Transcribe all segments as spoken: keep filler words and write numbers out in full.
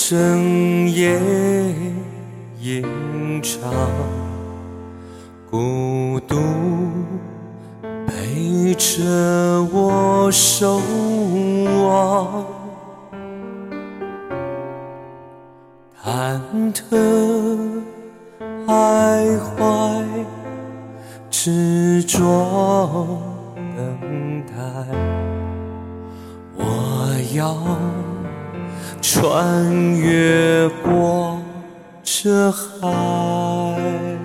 深夜吟唱，孤独陪着我守望，忐忑徘徊，执着等待，我要穿越过这海，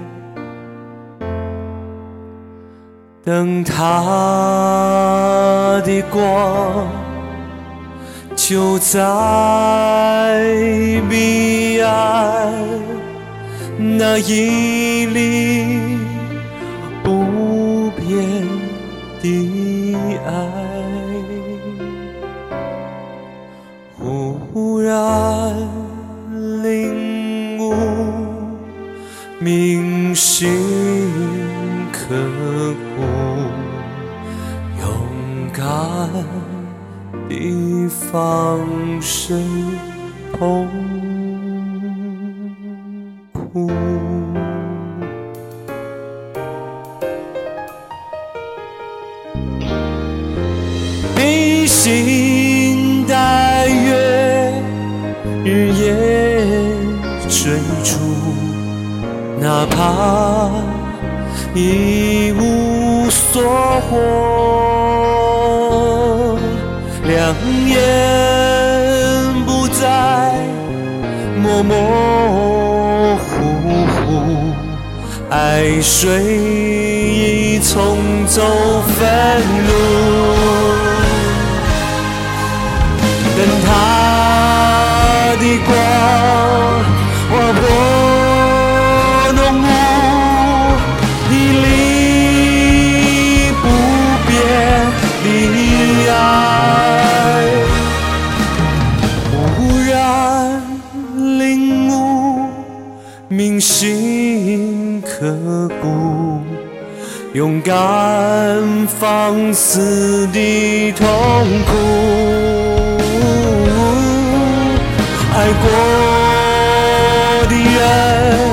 等他的光就在彼岸，那一粒不变的爱。忽然领悟，铭心刻骨，勇敢地放声痛哭。披星戴月，日夜追逐，哪怕一无所获，两眼不再模模糊糊，爱水已冲走愤怒，等他的光划破浓雾，一粒不变的爱。忽然领悟，铭心刻骨，勇敢放肆的痛苦。爱过的人